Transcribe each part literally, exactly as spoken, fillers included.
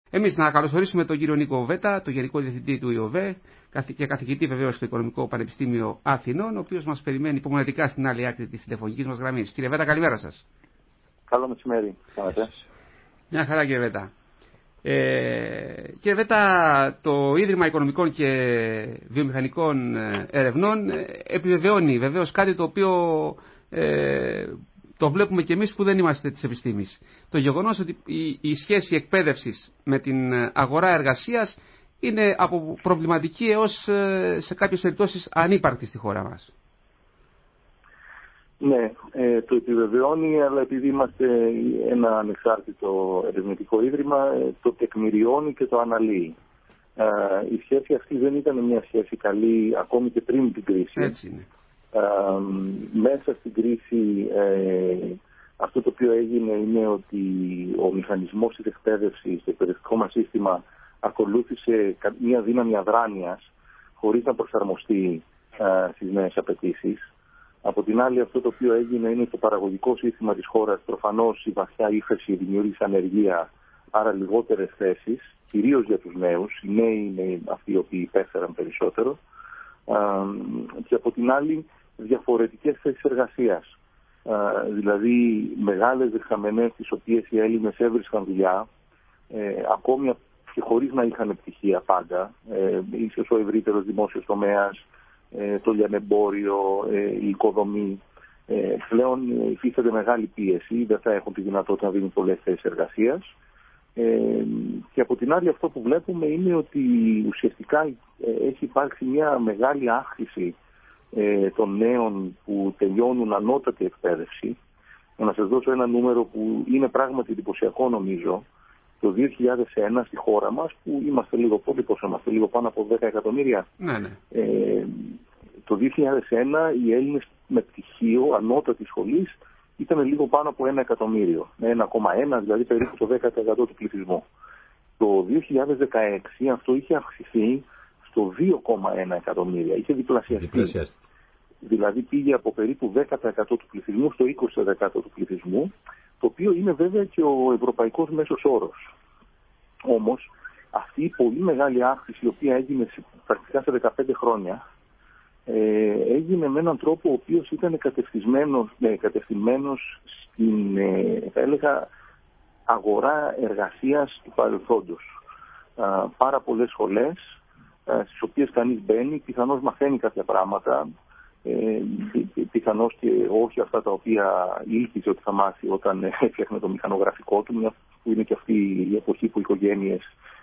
Εμείς να καλωσορίσουμε τον κύριο Νίκο Βέτα, τον Γενικό Διευθυντή του ΙΟΒΕ και καθηγητή βεβαίως στο Οικονομικό Πανεπιστήμιο Αθηνών, ο οποίος μας περιμένει υπομονετικά στην άλλη άκρη της τηλεφωνικής μας γραμμής. Κύριε Βέτα, καλημέρα σας. Καλό μεσημέρι. Μια χαρά, κύριε Βέτα. Ε, κύριε Βέτα, το Ίδρυμα Οικονομικών και Βιομηχανικών Ερευνών επιβεβαιώνει βεβαίως κάτι το οποίο ε, το βλέπουμε και εμείς που δεν είμαστε της επιστήμης. Το γεγονός ότι η, η σχέση εκπαίδευσης με την αγορά εργασίας είναι από προβληματική έως σε κάποιες περιπτώσεις ανύπαρκτη στη χώρα μας. Ναι, ε, το επιβεβαιώνει, αλλά επειδή είμαστε ένα ανεξάρτητο ερευνητικό ίδρυμα, ε, το τεκμηριώνει και το αναλύει. Ε, η σχέση αυτή δεν ήταν μια σχέση καλή ακόμη και πριν την κρίση. Έτσι είναι. Ε, μέσα στην κρίση ε, αυτό το οποίο έγινε είναι ότι ο μηχανισμός της εκπαίδευσης, το εκπαιδευτικό μας σύστημα ακολούθησε μια δύναμη αδράνειας χωρίς να προσαρμοστεί ε, στις νέες απαιτήσεις. Από την άλλη, αυτό το οποίο έγινε είναι το παραγωγικό σύστημα της χώρας. Προφανώς η βαθιά ύφεση δημιούργησε ανεργία, άρα λιγότερες θέσεις, κυρίως για τους νέους. Οι νέοι είναι αυτοί οι οποίοι υπέφεραν περισσότερο. Και από την άλλη, διαφορετικές θέσεις εργασίας. Δηλαδή, μεγάλες δεξαμενές τις οποίες οι Έλληνες έβρισκαν δουλειά, ακόμη και χωρίς να είχαν πτυχία πάντα, ίσως ο ευρύτερος δημόσιος τομέας, το λιανεμπόριο, η οικοδομή, πλέον υφίσταται μεγάλη πίεση, δεν θα έχουν τη δυνατότητα να δίνουν πολλές θέσεις εργασίας. Και από την άλλη, αυτό που βλέπουμε είναι ότι ουσιαστικά έχει υπάρξει μια μεγάλη αύξηση των νέων που τελειώνουν ανώτατη εκπαίδευση. Να σας δώσω ένα νούμερο που είναι πράγματι εντυπωσιακό, νομίζω. Το δύο χιλιάδες ένα στη χώρα μας, που είμαστε λίγο πολύ, πόσο είμαστε, λίγο πάνω από δέκα εκατομμύρια. Ναι, ναι. Ε, το δύο χιλιάδες ένα οι Έλληνες με πτυχίο ανώτατη σχολής ήταν λίγο πάνω από ένα εκατομμύριο. ένα κόμμα ένα, δηλαδή περίπου το δέκα τοις εκατό του πληθυσμού. Το δύο χιλιάδες δεκαέξι αυτό είχε αυξηθεί στο δύο κόμμα ένα εκατομμύρια. Είχε διπλασιαστεί. διπλασιαστεί. Δηλαδή πήγε από περίπου δέκα τοις εκατό του πληθυσμού στο είκοσι τοις εκατό του πληθυσμού, το οποίο είναι βέβαια και ο ευρωπαϊκός μέσος όρος. Όμως, αυτή η πολύ μεγάλη αύξηση, η οποία έγινε πρακτικά σε δεκαπέντε χρόνια, ε, έγινε με έναν τρόπο ο οποίος ήταν κατευθυνμένος, ε, κατευθυνμένος στην, ε, θα έλεγα, αγορά εργασίας του παρελθόντος. Ε, πάρα πολλές σχολές, ε, στις οποίες κανείς μπαίνει, πιθανώς μαθαίνει κάποια πράγματα, Ε, πιθανώς και όχι αυτά τα οποία ήλπιζε ότι θα μάθει όταν έφτιαχνε το μηχανογραφικό του, μια που είναι και αυτή η εποχή που οι οικογένειες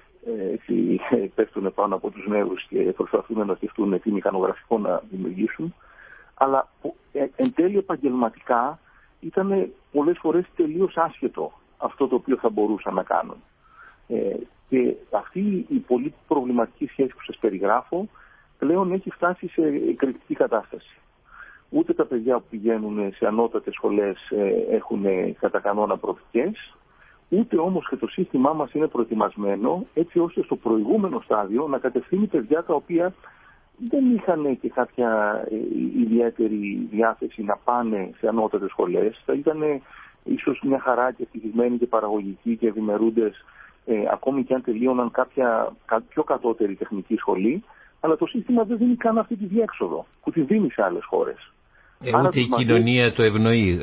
ε, πέφτουν πάνω από τους νέους και προσπαθούν να σκεφτούν τι μηχανογραφικό να δημιουργήσουν. Αλλά ε, εν τέλει επαγγελματικά ήταν πολλές φορές τελείως άσχετο αυτό το οποίο θα μπορούσαν να κάνουν. Ε, και αυτή η πολύ προβληματική σχέση που σας περιγράφω πλέον έχει φτάσει σε εκρηκτική κατάσταση. Ούτε τα παιδιά που πηγαίνουν σε ανώτατες σχολές έχουν κατά κανόνα προοπτικές, ούτε όμως και το σύστημά μας είναι προετοιμασμένο έτσι ώστε στο προηγούμενο στάδιο να κατευθύνει παιδιά τα οποία δεν είχαν και κάποια ιδιαίτερη διάθεση να πάνε σε ανώτατες σχολές. Θα ήταν ίσως μια χαρά και ευτυχισμένοι και παραγωγικοί και ευημερούντες, ε, ακόμη και αν τελείωναν κάποια πιο κατώτερη τεχνική σχολή. Αλλά το σύστημα δεν δίνει καν αυτή τη διέξοδο που τη δίνει σε άλλες χώρες. Ε, ούτε η κοινωνία το ευνοεί.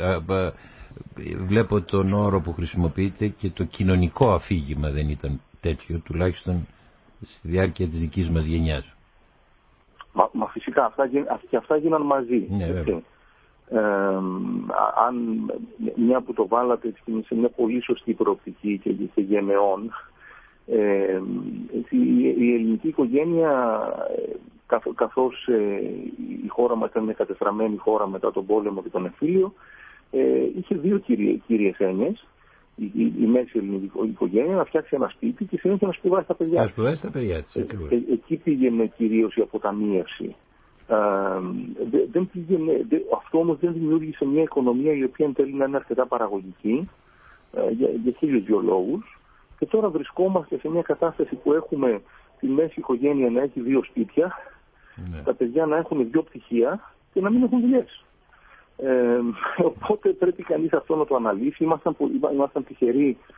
Βλέπω τον όρο που χρησιμοποιείτε και το κοινωνικό αφήγημα δεν ήταν τέτοιο, τουλάχιστον στη διάρκεια της δικής μας γενιάς. Μα, μα φυσικά αυτά, και αυτά γίναν μαζί. Ναι, ε, αν μια που το βάλατε σε μια πολύ σωστή προοπτική και, και γενεών, Ε, η, η ελληνική οικογένεια, καθ, καθώς ε, η χώρα μας ήταν μια κατεστραμμένη χώρα μετά τον πόλεμο και τον εμφύλιο, ε, είχε δύο κύριε, κύριες έννοιες. Η, η, η μέση ελληνική οικογένεια να φτιάξει ένα σπίτι και συνέχεια να σπουδάσει τα παιδιά. Να σπουδάσει τα παιδιά της. Ε, ε, εκεί πήγαινε κυρίως η αποταμίευση. Ε, δε, δεν πήγαινε, δε, αυτό όμως δεν δημιούργησε μια οικονομία η οποία εν τέλει να είναι αρκετά παραγωγική ε, για, για χίλιους δυο λόγους. Και τώρα βρισκόμαστε σε μια κατάσταση που έχουμε τη μέση οικογένεια να έχει δύο σπίτια, ναι. τα παιδιά να έχουν δύο πτυχία και να μην έχουν δουλειές. Ε, οπότε πρέπει κανείς αυτό να το αναλύσει. Ήμασταν, ήμασταν τυχεροί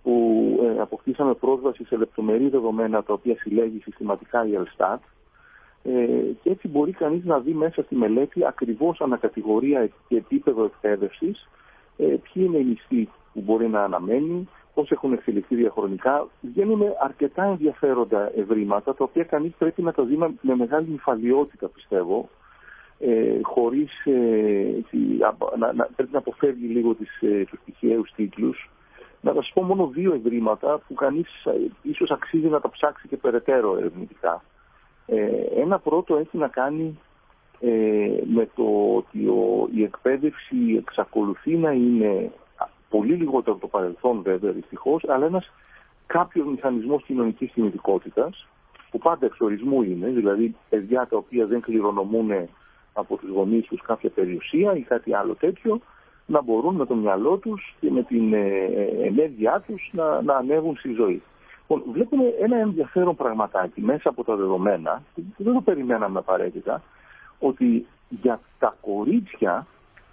που ε, αποκτήσαμε πρόσβαση σε λεπτομερή δεδομένα τα οποία συλλέγει συστηματικά η Ελστάτ, ε, και έτσι μπορεί κανείς να δει μέσα στη μελέτη ακριβώς ανακατηγορία και επίπεδο εκπαίδευσης, ε, ποιοι είναι οι μισθοί που μπορεί να αναμένει, πώς έχουν εξελιχθεί διαχρονικά. Βγαίνουν αρκετά ενδιαφέροντα ευρήματα, τα οποία κανείς πρέπει να τα δει με μεγάλη νυφαλιότητα, πιστεύω, ε, χωρίς ε, να, να, πρέπει να αποφεύγει λίγο τις, ε, τους τυχαίους τίτλους. Να σας πω μόνο δύο ευρήματα που κανείς ε, ίσως αξίζει να τα ψάξει και περαιτέρω ερευνητικά. Ε, ένα πρώτο έχει να κάνει ε, με το ότι ο, η εκπαίδευση εξακολουθεί να είναι πολύ λιγότερο από το παρελθόν, βέβαια, δυστυχώς, αλλά ένας κάποιος μηχανισμός κοινωνικής κινητικότητας, που πάντα εξορισμού είναι, δηλαδή παιδιά τα οποία δεν κληρονομούν από τους γονείς τους κάποια περιουσία ή κάτι άλλο τέτοιο, να μπορούν με το μυαλό τους και με την ε, ενέργειά τους να, να ανέβουν στη ζωή. Λοιπόν, βλέπουμε ένα ενδιαφέρον πραγματάκι μέσα από τα δεδομένα, δεν το περιμέναμε απαραίτητα, ότι για τα κορίτσια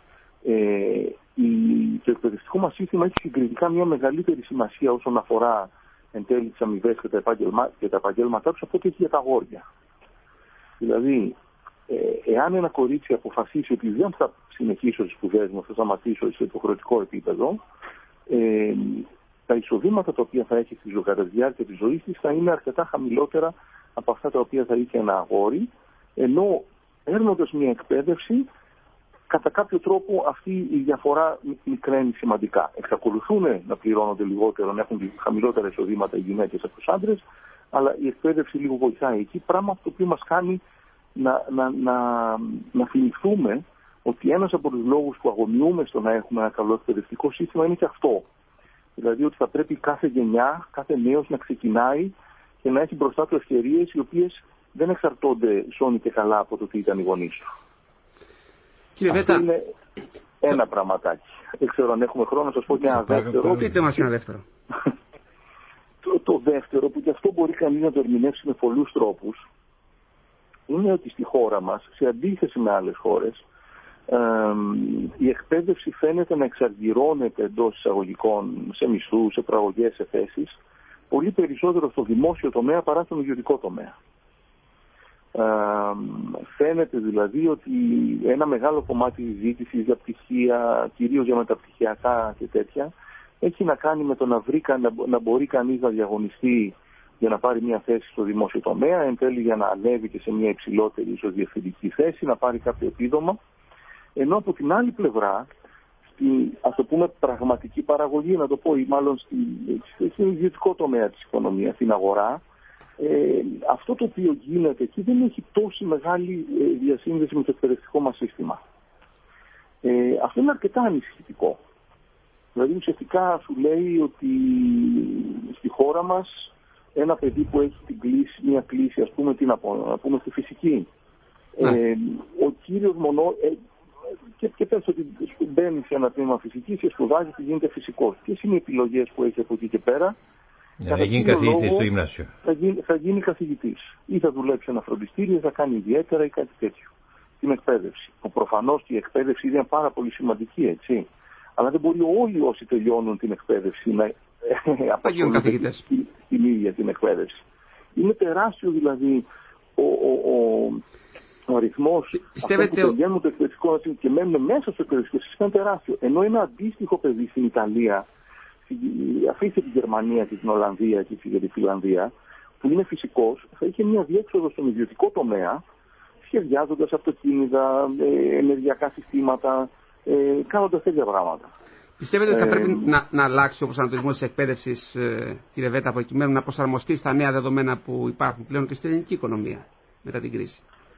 ε, η, το εκπαιδευτικό μας σύστημα έχει συγκριτικά μια μεγαλύτερη σημασία όσον αφορά εν τέλει τις αμοιβές και τα, επάγγελμα, και τα επαγγέλματά τους από ό,τι έχει για τα αγόρια. Δηλαδή, ε, εάν ένα κορίτσι αποφασίσει ότι δεν θα συνεχίσω τις σπουδές μου, θα σταματήσω σε υποχρεωτικό επίπεδο, ε, τα εισοδήματα τα οποία θα έχει στη ζωή, κατά τη διάρκεια της ζωής της θα είναι αρκετά χαμηλότερα από αυτά τα οποία θα είχε ένα αγόρι, ενώ παίρνοντας μια εκπαίδευση, κατά κάποιο τρόπο αυτή η διαφορά μικραίνει σημαντικά. Εξακολουθούν να πληρώνονται λιγότερο, να έχουν χαμηλότερα εισοδήματα οι γυναίκες από τους άντρες, αλλά η εκπαίδευση λίγο βοηθάει εκεί, πράγμα το οποίο μας κάνει να, να, να, να θυμηθούμε ότι ένας από τους λόγους που αγωνιούμε στο να έχουμε ένα καλό εκπαιδευτικό σύστημα είναι και αυτό. Δηλαδή ότι θα πρέπει κάθε γενιά, κάθε νέος να ξεκινάει και να έχει μπροστά του ευκαιρίες οι οποίες δεν εξαρτώνται σώνει και καλά από το τι ήταν οι γονείς του. Κύριε Βέτα, αυτό είναι ένα πραγματάκι. Δεν ξέρω αν έχουμε χρόνο να σας πω και ένα δεύτερο. Πείτε μας ένα δεύτερο. το, το δεύτερο, που και αυτό μπορεί κανείς να το ερμηνεύσει με πολλούς τρόπους, είναι ότι στη χώρα μας, σε αντίθεση με άλλες χώρες, ε, η εκπαίδευση φαίνεται να εξαργυρώνεται εντός εισαγωγικών σε μισθούς, σε προαγωγές, σε θέσεις, πολύ περισσότερο στο δημόσιο τομέα παρά στον ιδιωτικό τομέα. Ε, φαίνεται δηλαδή ότι ένα μεγάλο κομμάτι της ζήτησης για πτυχία, κυρίως για μεταπτυχιακά και τέτοια, έχει να κάνει με το να, βρει, να, να μπορεί κανείς να διαγωνιστεί για να πάρει μια θέση στο δημόσιο τομέα, εν τέλει για να ανέβει και σε μια υψηλότερη ίσως διευθυντική θέση, να πάρει κάποιο επίδομα, ενώ από την άλλη πλευρά, στη, ας το πούμε, πραγματική παραγωγή, να το πω, ή μάλλον στην ιδιωτικό τομέα της οικονομίας, στην αγορά, Ε, αυτό το οποίο γίνεται εκεί δεν έχει τόση μεγάλη ε, διασύνδεση με το εκπαιδευτικό μας σύστημα. Ε, αυτό είναι αρκετά ανησυχητικό. Δηλαδή ουσιαστικά σου λέει ότι στη χώρα μας ένα παιδί που έχει την κλίση, μια κλίση, ας πούμε, τι να, πω, να πούμε στη φυσική, ε, ο κύριος μονό, ε, και, και πες ότι μπαίνει σε ένα τμήμα φυσικής και σπουδάζει και γίνεται φυσικός. Ποιες είναι οι επιλογές που έχει από εκεί και πέρα? Θα γίνει καθηγητής στο γυμνάσιο. Θα γίνει, θα γίνει καθηγητής. Ή θα δουλέψει ένα φροντιστήριο, θα κάνει ιδιαίτερα ή κάτι τέτοιο. Την εκπαίδευση. Προφανώς και η εκπαίδευση είναι πάρα πολύ σημαντική, έτσι. Αλλά δεν μπορεί όλοι όσοι τελειώνουν την εκπαίδευση να απασχολούνται στην ίδια την εκπαίδευση. Είναι τεράστιο δηλαδή ο, ο, ο, ο αριθμός αυτών που τελειώνουν το εκπαιδευτικό και μένουν μέσα στο εκπαιδευτικό σύστημα είναι τεράστιο. Ενώ ένα αντίστοιχο παιδί στην Ιταλία, αφήστε τη Γερμανία και την Ολλανδία και τη Φιλανδία, που είναι φυσικός, θα είχε μια διέξοδο στον ιδιωτικό τομέα, σχεδιάζοντας αυτοκίνητα, ε, ενεργειακά συστήματα, ε, κάνοντας τέτοια πράγματα. Πιστεύετε ότι θα πρέπει ε, να, να αλλάξει ο προσανατολισμός της εκπαίδευσης, ε, κύριε Βέτα, από εκεί να προσαρμοστεί στα νέα δεδομένα που υπάρχουν πλέον και στην ελληνική οικονομία μετά την κρίση?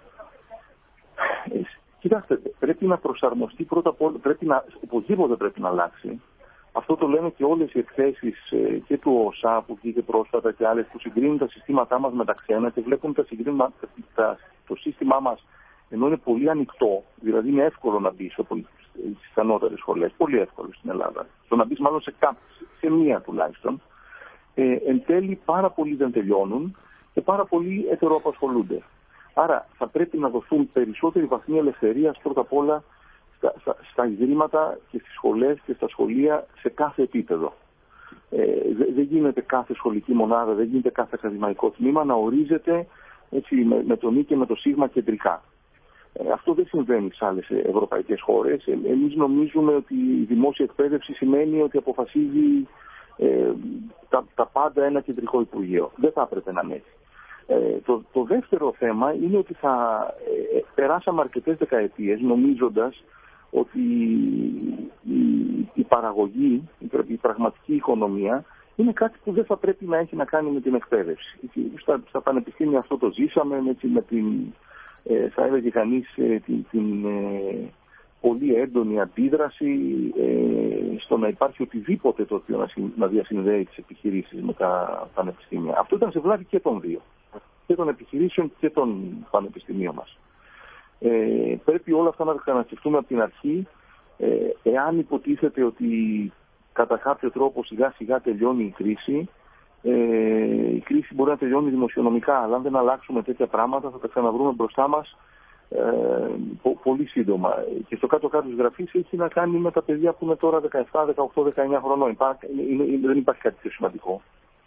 Ε, κοιτάξτε, πρέπει να προσαρμοστεί πρώτα απ' όλα, πρέπει να, οπωσδήποτε πρέπει να αλλάξει. Αυτό το λένε και όλες οι εκθέσεις ε, και του ΟΣΑ που βγήκε πρόσφατα και άλλες που συγκρίνουν τα συστήματά μας με τα ξένα και βλέπουν τα συγκρίνουν, τα, το σύστημά μας, ενώ είναι πολύ ανοιχτό, δηλαδή είναι εύκολο να μπει στις ανώτερες σχολές, πολύ εύκολο στην Ελλάδα. Το να μπει μάλλον σε, κά, σε μία τουλάχιστον. Ε, εν τέλει πάρα πολλοί δεν τελειώνουν και πάρα πολλοί ετεροαπασχολούνται. Άρα θα πρέπει να δοθούν περισσότεροι βαθμοί ελευθερίας πρώτα απ' όλα Στα, στα, στα ιδρύματα και στις σχολές και στα σχολεία σε κάθε επίπεδο. Ε, δεν γίνεται κάθε σχολική μονάδα, δεν γίνεται κάθε ακαδημαϊκό τμήμα να ορίζεται έτσι, με, με τον Ι και με το Σίγμα κεντρικά. Ε, αυτό δεν συμβαίνει σε άλλες ευρωπαϊκές χώρες. Ε, εμείς νομίζουμε ότι η δημόσια εκπαίδευση σημαίνει ότι αποφασίζει ε, τα, τα πάντα ένα κεντρικό Υπουργείο. Δεν θα έπρεπε να είναι έτσι. Ε, το, το δεύτερο θέμα είναι ότι θα ε, περάσαμε αρκετές δεκαετίες νομίζοντας ότι η, η παραγωγή, η, η πραγματική οικονομία είναι κάτι που δεν θα πρέπει να έχει να κάνει με την εκπαίδευση. Στα, στα πανεπιστήμια αυτό το ζήσαμε με, με την, ε, θα έλεγε κανείς, ε, την, την ε, πολύ έντονη αντίδραση ε, στο να υπάρχει οτιδήποτε το οποίο να, να διασυνδέει τις επιχειρήσεις με τα πανεπιστήμια. Αυτό ήταν σε βλάβη και των δύο, και των επιχειρήσεων και των πανεπιστημίων μας. Ε, πρέπει όλα αυτά να τα ξανασκεφτούμε από την αρχή. Ε, εάν υποτίθεται ότι κατά κάποιο τρόπο σιγά σιγά τελειώνει η κρίση, ε, η κρίση μπορεί να τελειώνει δημοσιονομικά, αλλά αν δεν αλλάξουμε τέτοια πράγματα θα τα ξαναβρούμε μπροστά μας ε, πο, πολύ σύντομα. Και στο κάτω-κάτω της γραφής έχει να κάνει με τα παιδιά που είναι τώρα δεκαεπτά, δεκαοκτώ, δεκαεννιά χρονών. Υπά, είναι, είναι, δεν υπάρχει κάτι πιο σημαντικό.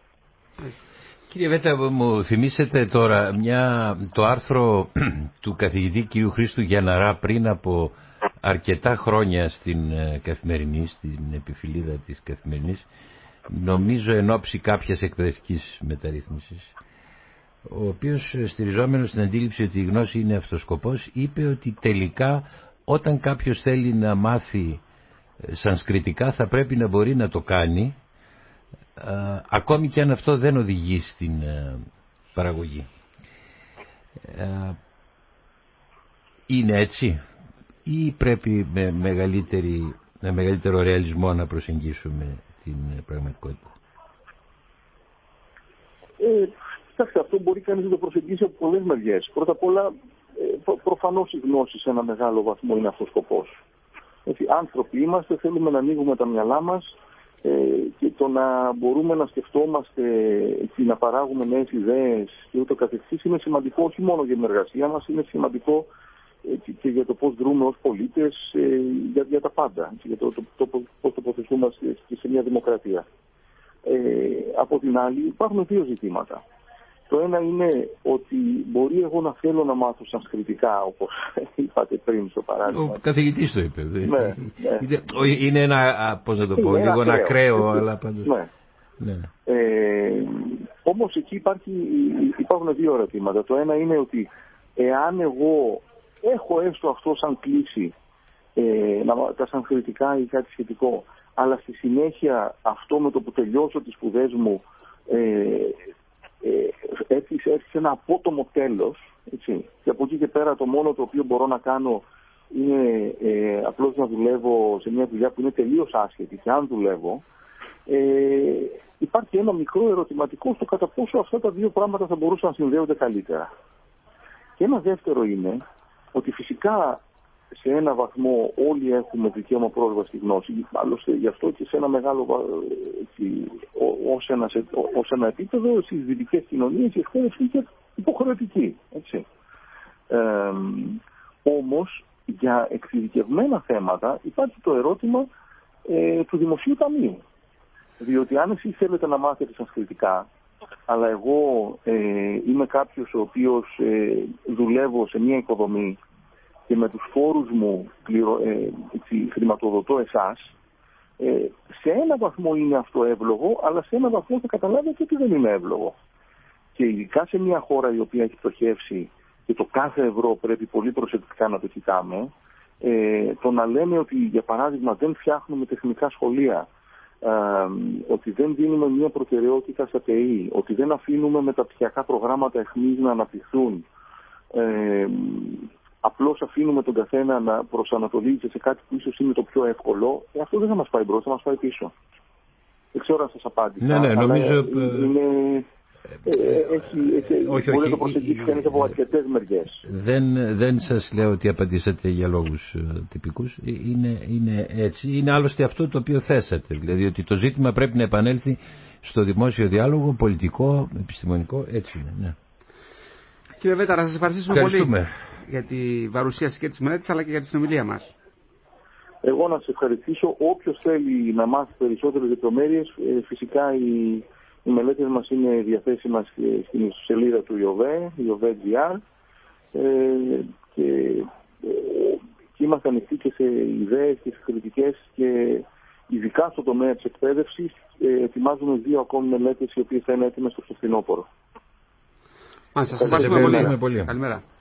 Κύριε Βέτα, μου θυμίσετε τώρα μια, το άρθρο του καθηγητή κ. Χρήστου Γιανναρά πριν από αρκετά χρόνια στην Καθημερινή, στην επιφυλίδα της Καθημερινής, νομίζω εν ώψη κάποιας εκπαιδευτικής μεταρρύθμισης, ο οποίος, στηριζόμενος στην αντίληψη ότι η γνώση είναι αυτός σκοπός, είπε ότι τελικά όταν κάποιος θέλει να μάθει σανσκριτικά θα πρέπει να μπορεί να το κάνει, Uh, ακόμη και αν αυτό δεν οδηγεί στην uh, παραγωγή. Uh, είναι έτσι ή πρέπει με, μεγαλύτερη, με μεγαλύτερο ρεαλισμό να προσεγγίσουμε την uh, πραγματικότητα? Ε, κοιτάξτε, αυτό μπορεί κανείς να το προσεγγίσει από πολλές μεριές. Πρώτα απ' όλα, ε, προ, προφανώς η γνώση σε ένα μεγάλο βαθμό είναι αυτός ο σκοπός. Έτσι, άνθρωποι είμαστε, θέλουμε να ανοίγουμε τα μυαλά μας, Ε, και το να μπορούμε να σκεφτόμαστε και να παράγουμε νέες ιδέες και ούτω καθεξής είναι σημαντικό όχι μόνο για την εργασία μας, είναι σημαντικό ε, και, και για το πώς δρούμε ως πολίτες, ε, για, για τα πάντα, και για το, το, το, το πώς τοποθετούμαστε σε, σε μια δημοκρατία. Ε, από την άλλη υπάρχουν δύο ζητήματα. Το ένα είναι ότι μπορεί εγώ να θέλω να μάθω σανσκριτικά, όπως είπατε πριν στο παράδειγμα. Ο καθηγητής το είπε. Ναι, ναι. Είναι ένα, πώς να το πω, λίγο ένα ακραίο, αλλά πάντως. Ναι. Ναι. Ε, όμως εκεί υπάρχει, υπάρχουν δύο ερωτήματα. Το ένα είναι ότι εάν εγώ έχω έστω αυτό σαν κλίση, ε, τα σανσκριτικά ή κάτι σχετικό, αλλά στη συνέχεια αυτό με το που τελειώσω τις σπουδές μου ε, έρχεται σε ένα απότομο τέλος, έτσι. Και από εκεί και πέρα το μόνο το οποίο μπορώ να κάνω είναι ε, απλώς να δουλεύω σε μια δουλειά που είναι τελείως άσχετη, και αν δουλεύω ε, υπάρχει ένα μικρό ερωτηματικό στο κατά πόσο αυτά τα δύο πράγματα θα μπορούσαν να συνδέονται καλύτερα. Και ένα δεύτερο είναι ότι φυσικά σε ένα βαθμό όλοι έχουμε δικαίωμα πρόσβαση στη γνώση. Άλλωστε γι' αυτό και σε ένα μεγάλο έτσι, ως, ένα, ως ένα επίπεδο στις δυτικές κοινωνίες η εκπαίδευση είναι υποχρεωτική. Έτσι. Ε, όμως για εξειδικευμένα θέματα υπάρχει το ερώτημα ε, του δημοσίου ταμείου. Διότι αν εσείς θέλετε να μάθετε σανσκριτικά, αλλά εγώ ε, είμαι κάποιος ο οποίος ε, δουλεύω σε μια οικοδομή και με τους φόρους μου πληρω, ε, έτσι, χρηματοδοτώ εσάς, ε, σε ένα βαθμό είναι αυτό εύλογο, αλλά σε ένα βαθμό θα καταλάβετε ότι δεν είναι εύλογο. Και ειδικά σε μια χώρα η οποία έχει πτωχεύσει και το κάθε ευρώ πρέπει πολύ προσεκτικά να το κοιτάμε, ε, το να λέμε ότι για παράδειγμα δεν φτιάχνουμε τεχνικά σχολεία, ε, ότι δεν δίνουμε μια προτεραιότητα στα ΤΕΗ, ότι δεν αφήνουμε μεταπτυχιακά προγράμματα εχμής να αναπτυχθούν, ε, απλώς αφήνουμε τον καθένα να προσανατολίζεται σε κάτι που ίσως είναι το πιο εύκολο, ε, αυτό δεν θα μας πάει μπρος, θα μας πάει πίσω. Δεν ξέρω αν σας απάντησα. Ναι, ναι, νομίζω... Είναι... Ε, έχει, έχει, όχι, μπορεί όχι, να το προσεγγίσει κανείς από αρκετές μεριές. Δεν, δεν σας λέω ότι απαντήσατε για λόγους uh, τυπικούς. Είναι, είναι έτσι. Είναι άλλωστε αυτό το οποίο θέσατε. Δηλαδή ότι το ζήτημα πρέπει να επανέλθει στο δημόσιο διάλογο, πολιτικό, επιστημονικό. Έτσι είναι. Ναι. Κύριε Βέτα, να σας ευχαριστήσουμε πολύ για τη παρουσίαση και της μελέτης αλλά και για τη συνομιλία μας. Εγώ να σε ευχαριστήσω. Όποιος θέλει να μάθει περισσότερες λεπτομέρειες, φυσικά οι, οι μελέτες μας είναι διαθέσιμες στην σελίδα του ΙΟΒΕ, ΙΟΒΕ.gr, ε, και, ε, και είμαστε ανοιχτοί και σε ιδέες και σε κριτικές, και ειδικά στο τομέα της εκπαίδευσης ε, ετοιμάζουμε δύο ακόμη μελέτες οι οποίες θα είναι έτοιμες στο φθινόπωρο. Σας ευχαριστούμε πολύ. πολύ. Καλημέρα.